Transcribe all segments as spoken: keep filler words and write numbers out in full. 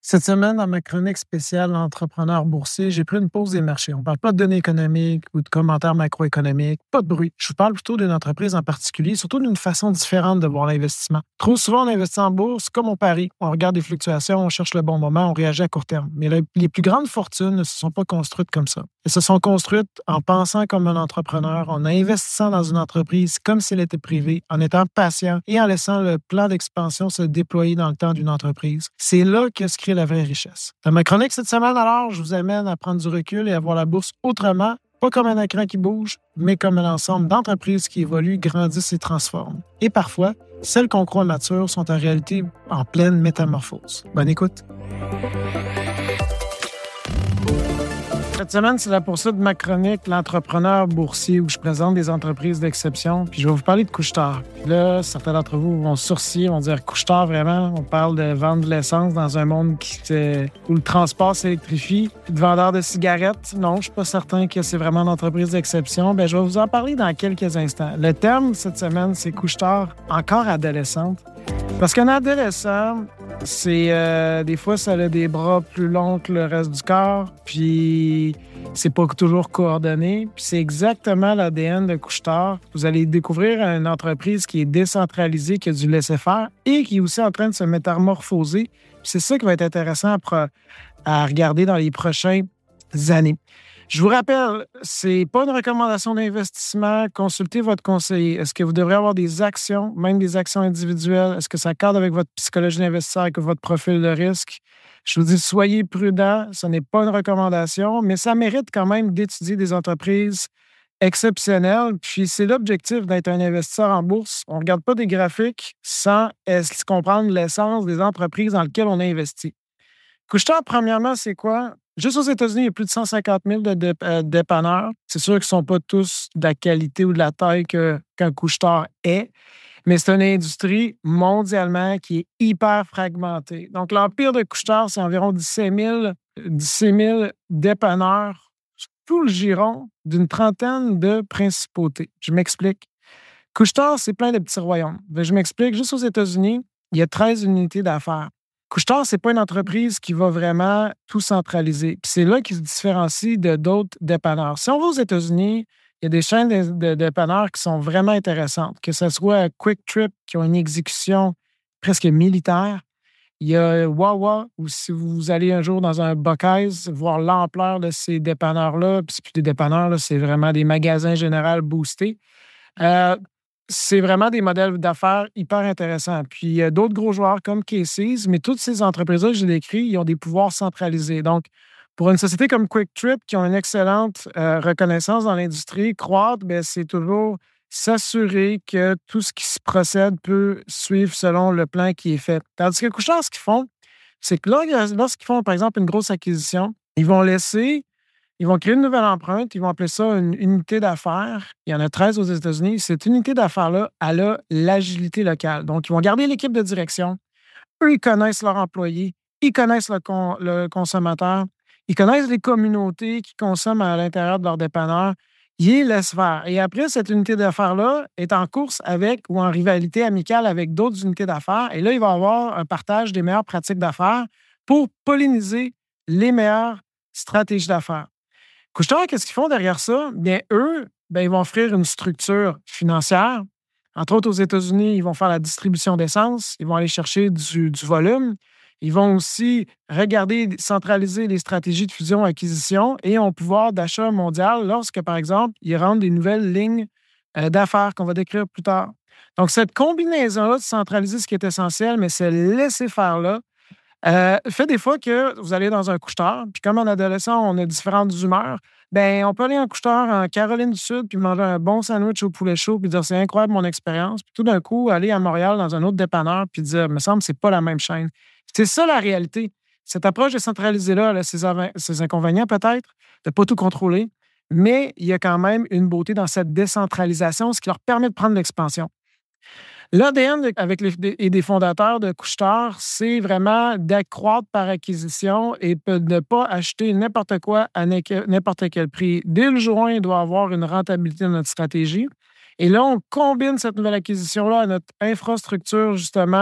Cette semaine, dans ma chronique spéciale Entrepreneur boursier, j'ai pris une pause des marchés. On ne parle pas de données économiques ou de commentaires macroéconomiques, pas de bruit. Je vous parle plutôt d'une entreprise en particulier, surtout d'une façon différente de voir l'investissement. Trop souvent, on investit en bourse comme on parie. On regarde les fluctuations, on cherche le bon moment, on réagit à court terme. Mais le- les plus grandes fortunes ne se sont pas construites comme ça. Elles se sont construites en pensant comme un entrepreneur, en investissant dans une entreprise comme si elle était privée, en étant patient et en laissant le plan d'expansion se déployer dans le temps d'une entreprise. C'est là que se crée la vraie richesse. Dans ma chronique cette semaine, alors, je vous amène à prendre du recul et à voir la bourse autrement, pas comme un écran qui bouge, mais comme un ensemble d'entreprises qui évoluent, grandissent et transforment. Et parfois, celles qu'on croit matures sont en réalité en pleine métamorphose. Bonne écoute. Cette semaine, c'est la poursuite de ma chronique L'entrepreneur boursier où je présente des entreprises d'exception. Puis je vais vous parler de Couche-Tard. Puis là, certains d'entre vous vont sourciller, vont dire Couche-Tard, vraiment, on parle de vendre de l'essence dans un monde qui, euh, où le transport s'électrifie. Puis de vendeur de cigarettes, non, je suis pas certain que c'est vraiment une entreprise d'exception. Bien, je vais vous en parler dans quelques instants. Le terme cette semaine, c'est Couche-Tard encore adolescente. Parce qu'un adolescent, c'est euh, des fois, ça a des bras plus longs que le reste du corps, puis c'est pas toujours coordonné. Puis c'est exactement l'A D N de Couche-Tard. Vous allez découvrir une entreprise qui est décentralisée, qui a du laisser-faire et qui est aussi en train de se métamorphoser. Puis c'est ça qui va être intéressant à, pro- à regarder dans les prochaines années. Je vous rappelle, c'est pas une recommandation d'investissement. Consultez votre conseiller. Est-ce que vous devrez avoir des actions, même des actions individuelles? Est-ce que ça cadre avec votre psychologie d'investisseur, avec votre profil de risque? Je vous dis, soyez prudents. Ce n'est pas une recommandation, mais ça mérite quand même d'étudier des entreprises exceptionnelles. Puis c'est l'objectif d'être un investisseur en bourse. On ne regarde pas des graphiques sans est-ce comprendre l'essence des entreprises dans lesquelles on a investi. Couche-Tard, premièrement, c'est quoi? Juste aux États-Unis, il y a plus de cent cinquante mille de dép- euh, dépanneurs. C'est sûr qu'ils ne sont pas tous de la qualité ou de la taille que, qu'un Couche-Tard est, mais c'est une industrie mondialement qui est hyper fragmentée. Donc, l'empire de Couche-Tard, c'est environ dix-sept mille, dix-sept mille dépanneurs sur tout le giron d'une trentaine de principautés. Je m'explique. Couche-Tard, c'est plein de petits royaumes. Je m'explique. Juste aux États-Unis, il y a treize unités d'affaires. Couche-Tard, ce n'est pas une entreprise qui va vraiment tout centraliser. Puis c'est là qu'il se différencie de d'autres dépanneurs. Si on va aux États-Unis, il y a des chaînes de, de dépanneurs qui sont vraiment intéressantes, que ce soit Quick Trip, qui ont une exécution presque militaire. Il y a Wawa, où si vous allez un jour dans un Buc-ee's, voir l'ampleur de ces dépanneurs-là, puis c'est plus des dépanneurs, là, c'est vraiment des magasins généraux boostés. Euh, c'est vraiment des modèles d'affaires hyper intéressants. Puis, il y a d'autres gros joueurs comme Casey's, mais toutes ces entreprises-là que j'ai décrites, ils ont des pouvoirs centralisés. Donc, pour une société comme Quick Trip, qui ont une excellente euh, reconnaissance dans l'industrie, croître, bien, c'est toujours s'assurer que tout ce qui se procède peut suivre selon le plan qui est fait. Tandis que Couche-Tard, ce qu'ils font, c'est que là, lorsqu'ils font, par exemple, une grosse acquisition, ils vont laisser Ils vont créer une nouvelle empreinte, ils vont appeler ça une unité d'affaires. Il y en a treize aux États-Unis. Cette unité d'affaires-là, elle a l'agilité locale. Donc, ils vont garder l'équipe de direction. Eux, ils connaissent leurs employés, ils connaissent le, con- le consommateur, ils connaissent les communautés qui consomment à l'intérieur de leur dépanneur. Ils les laissent faire. Et après, cette unité d'affaires-là est en course avec ou en rivalité amicale avec d'autres unités d'affaires. Et là, il va y avoir un partage des meilleures pratiques d'affaires pour polliniser les meilleures stratégies d'affaires. Couche-Tard, qu'est-ce qu'ils font derrière ça? Bien, eux, bien, ils vont offrir une structure financière. Entre autres, aux États-Unis, ils vont faire la distribution d'essence. Ils vont aller chercher du, du volume. Ils vont aussi regarder, centraliser les stratégies de fusion-acquisition et ont pouvoir d'achat mondial lorsque, par exemple, ils rendent des nouvelles lignes euh, d'affaires qu'on va décrire plus tard. Donc, cette combinaison-là de centraliser ce qui est essentiel, mais ce laisser-faire-là, euh, fait des fois que vous allez dans un couche-tard, puis comme en adolescent, on a différentes humeurs, ben on peut aller en couche-tard en Caroline du Sud, puis manger un bon sandwich au poulet chaud, puis dire c'est incroyable mon expérience. Puis tout d'un coup, aller à Montréal dans un autre dépanneur, puis dire, me semble, c'est pas la même chaîne. C'est ça la réalité. Cette approche décentralisée-là, elle a ses, av- ses inconvénients peut-être, de pas tout contrôler, mais il y a quand même une beauté dans cette décentralisation, ce qui leur permet de prendre l'expansion. L'A D N avec les, et des fondateurs de Couche-Tard, c'est vraiment d'accroître par acquisition et de ne pas acheter n'importe quoi à n'importe quel prix. Dès le jour un, il doit avoir une rentabilité dans notre stratégie. Et là, on combine cette nouvelle acquisition-là à notre infrastructure, justement,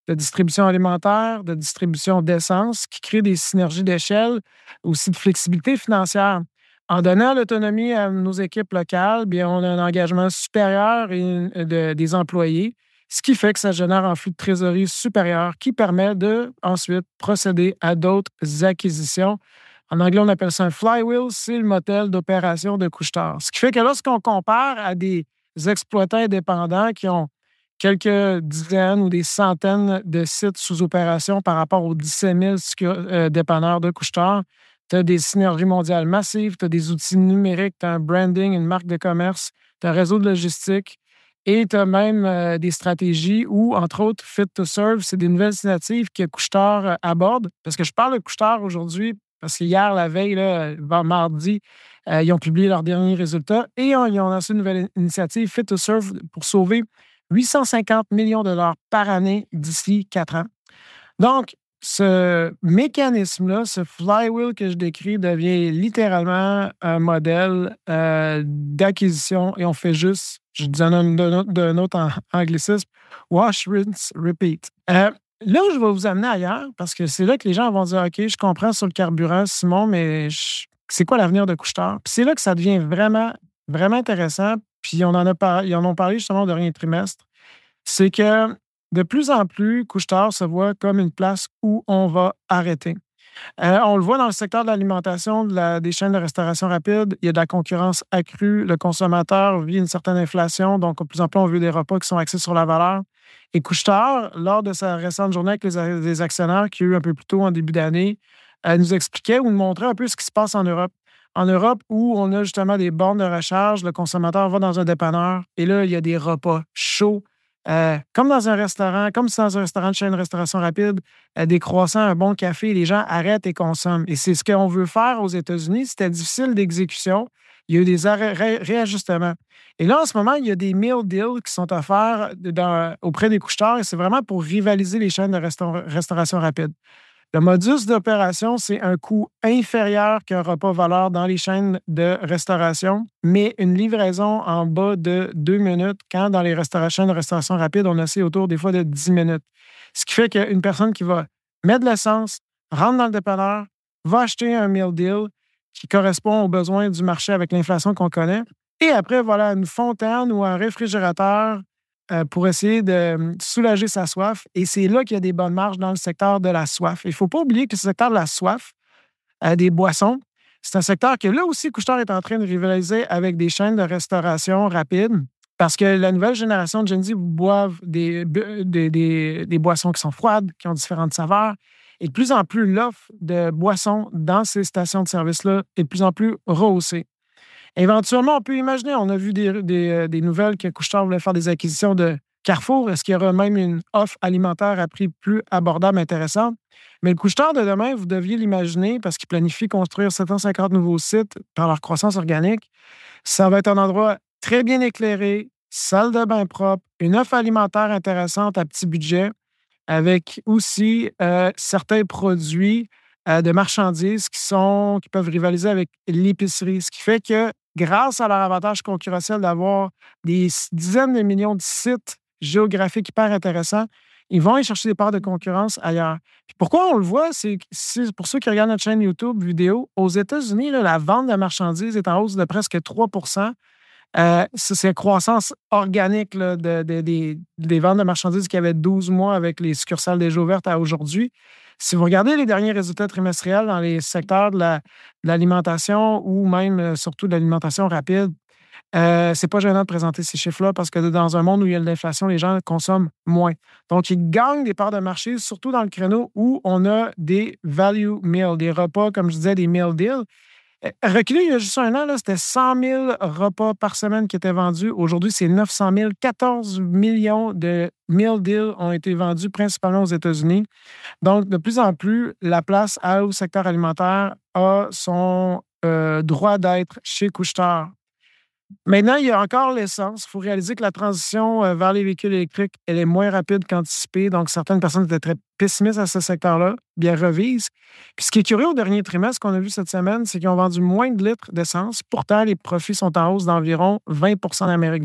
de distribution alimentaire, de distribution d'essence, qui crée des synergies d'échelle, aussi de flexibilité financière. En donnant l'autonomie à nos équipes locales, bien, on a un engagement supérieur et une- de- des employés, ce qui fait que ça génère un flux de trésorerie supérieur qui permet de ensuite procéder à d'autres acquisitions. En anglais, on appelle ça un flywheel, c'est le modèle d'opération de Couche-Tard. Ce qui fait que lorsqu'on compare à des exploitants indépendants qui ont quelques dizaines ou des centaines de sites sous opération par rapport aux dix-sept mille euh, dépanneurs de Couche-Tard, tu as des synergies mondiales massives, tu as des outils numériques, tu as un branding, une marque de commerce, tu as un réseau de logistique et tu as même euh, des stratégies où, entre autres, Fit to Serve, c'est des nouvelles initiatives que Couche-Tard euh, aborde. Parce que je parle de Couche-Tard aujourd'hui parce qu'hier, la veille, là, vers mardi, euh, ils ont publié leurs derniers résultats et on- ils ont lancé une nouvelle initiative, Fit to Serve, pour sauver huit cent cinquante millions de dollars par année d'ici quatre ans. Donc, ce mécanisme-là, ce flywheel que je décris devient littéralement un modèle euh, d'acquisition et on fait juste, je dis un, d'un autre d'un autre en anglicisme, wash, rinse, repeat. Euh, là où je vais vous amener ailleurs, parce que c'est là que les gens vont dire, OK, je comprends sur le carburant, Simon, mais je- c'est quoi l'avenir de Couche-Tard? Puis c'est là que ça devient vraiment, vraiment intéressant. Puis on en a par- ils en ont parlé justement au dernier trimestre. C'est que de plus en plus, Couche-Tard se voit comme une place où on va arrêter. Euh, on le voit dans le secteur de l'alimentation, de la- des chaînes de restauration rapide. Il y a de la concurrence accrue. Le consommateur vit une certaine inflation. Donc, de plus en plus, on veut des repas qui sont axés sur la valeur. Et Couche-Tard, lors de sa récente journée avec les, a- les actionnaires qui a eu un peu plus tôt en début d'année, elle nous expliquait ou nous montrait un peu ce qui se passe en Europe. En Europe, où on a justement des bornes de recharge, le consommateur va dans un dépanneur et là, il y a des repas chauds. Euh, comme dans un restaurant, comme si dans un restaurant de chaîne de restauration rapide, euh, des croissants, un bon café, les gens arrêtent et consomment. Et c'est ce qu'on veut faire aux États-Unis. C'était difficile d'exécution. Il y a eu des arrêts- ré- réajustements. Et là, en ce moment, il y a des meal deals qui sont offerts dans- auprès des couche-tards et c'est vraiment pour rivaliser les chaînes de resta- restauration rapide. Le modus d'opération, c'est un coût inférieur qu'un repas valeur dans les chaînes de restauration, mais une livraison en bas de deux minutes, quand dans les restaura- chaînes de restauration rapide, on a assez autour des fois de dix minutes. Ce qui fait qu'une personne qui va mettre de l'essence, rentre dans le dépanneur, va acheter un meal deal qui correspond aux besoins du marché avec l'inflation qu'on connaît, et après, voilà, une fontaine ou un réfrigérateur euh, pour essayer de euh, soulager sa soif. Et c'est là qu'il y a des bonnes marges dans le secteur de la soif. Il ne faut pas oublier que ce secteur de la soif, euh, des boissons, c'est un secteur que là aussi, Couche-Tard est en train de rivaliser avec des chaînes de restauration rapide parce que la nouvelle génération de Gen Z boivent des, bu- des, des- des boissons qui sont froides, qui ont différentes saveurs. Et de plus en plus, l'offre de boissons dans ces stations de service-là est de plus en plus rehaussée. Éventuellement, on peut imaginer, on a vu des, des, euh, des nouvelles que Couche-Tard voulait faire des acquisitions de Carrefour. Est-ce qu'il y aura même une offre alimentaire à prix plus abordable, intéressante? Mais le Couche-Tard de demain, vous deviez l'imaginer parce qu'il planifie construire sept cent cinquante nouveaux sites par leur croissance organique. Ça va être un endroit très bien éclairé, salle de bain propre, une offre alimentaire intéressante à petit budget, avec aussi euh, certains produits euh, de marchandises qui, sont, qui peuvent rivaliser avec l'épicerie. Ce qui fait que grâce à leur avantage concurrentiel d'avoir des s- dizaines de millions de sites géographiques hyper intéressants, ils vont aller chercher des parts de concurrence ailleurs. Puis pourquoi on le voit, c'est que c'est pour ceux qui regardent notre chaîne YouTube vidéo, aux États-Unis, là, la vente de marchandises est en hausse de presque trois pour cent. Euh, ça, c'est la croissance organique là, de- de- des, des ventes de marchandises qui avaient douze mois avec les succursales déjà ouvertes à aujourd'hui. Si vous regardez les derniers résultats trimestriels dans les secteurs de la- de l'alimentation ou même euh, surtout de l'alimentation rapide, euh, c'est pas gênant de présenter ces chiffres-là parce que dans un monde où il y a de l'inflation, les gens consomment moins. Donc, ils gagnent des parts de marché, surtout dans le créneau où on a des value meals, des repas, comme je disais, des meal deals. Euh, Reculé il y a juste un an, là, c'était cent mille repas par semaine qui étaient vendus. Aujourd'hui, c'est neuf cent mille. quatorze millions de meal deals ont été vendus principalement aux États-Unis. Donc, de plus en plus, la place au secteur alimentaire a son euh, droit d'être chez Couche-Tard. Maintenant, il y a encore l'essence. Il faut réaliser que la transition euh, vers les véhicules électriques, elle est moins rapide qu'anticipée. Donc, certaines personnes étaient très pessimistes à ce secteur-là, bien revisent. Puis, ce qui est curieux au dernier trimestre qu'on a vu cette semaine, c'est qu'ils ont vendu moins de litres d'essence. Pourtant, les profits sont en hausse d'environ vingt pour cent en Amérique du Nord.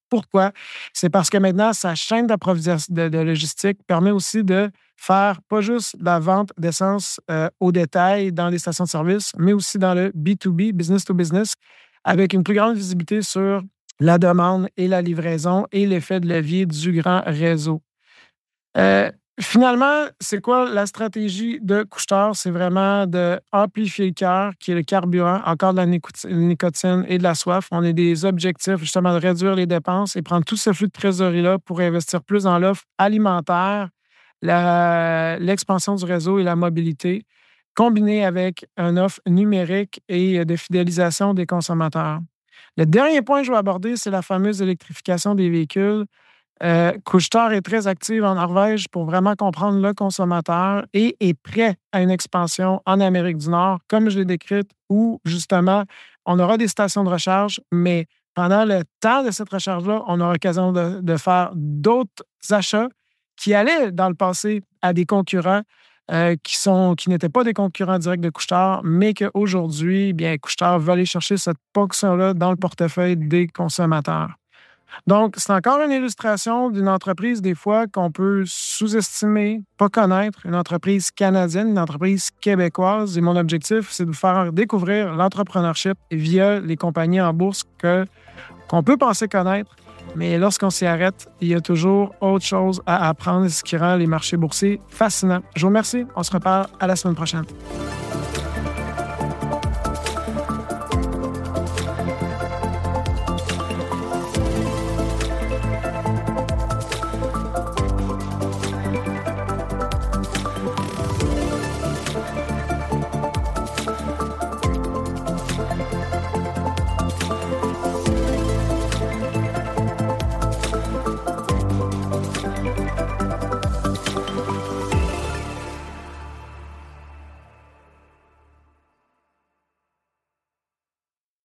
Pourquoi? C'est parce que maintenant, sa chaîne d'approvisionnement de, de logistique permet aussi de faire pas juste la vente d'essence euh, au détail dans les stations de service, mais aussi dans le B deux B, business to business, avec une plus grande visibilité sur la demande et la livraison et l'effet de levier du grand réseau. Euh, Finalement, c'est quoi la stratégie de Couche-Tard? C'est vraiment d'amplifier le cœur, qui est le carburant, encore de la nicotine et de la soif. On a des objectifs, justement, de réduire les dépenses et prendre tout ce flux de trésorerie-là pour investir plus dans l'offre alimentaire, la, l'expansion du réseau et la mobilité, combiné avec une offre numérique et de fidélisation des consommateurs. Le dernier point que je vais aborder, c'est la fameuse électrification des véhicules. Euh, Couche-Tard est très active en Norvège pour vraiment comprendre le consommateur et est prêt à une expansion en Amérique du Nord, comme je l'ai décrite, où justement, on aura des stations de recharge, mais pendant le temps de cette recharge-là, on aura l'occasion de, de faire d'autres achats qui allaient dans le passé à des concurrents euh, qui sont qui n'étaient pas des concurrents directs de Couche-Tard, mais qu'aujourd'hui, bien, Couche-Tard va aller chercher cette portion-là dans le portefeuille des consommateurs. Donc, c'est encore une illustration d'une entreprise, des fois, qu'on peut sous-estimer, pas connaître, une entreprise canadienne, une entreprise québécoise. Et mon objectif, c'est de vous faire découvrir l'entrepreneurship via les compagnies en bourse que, qu'on peut penser connaître. Mais lorsqu'on s'y arrête, il y a toujours autre chose à apprendre, ce qui rend les marchés boursiers fascinants. Je vous remercie. On se reparle à la semaine prochaine.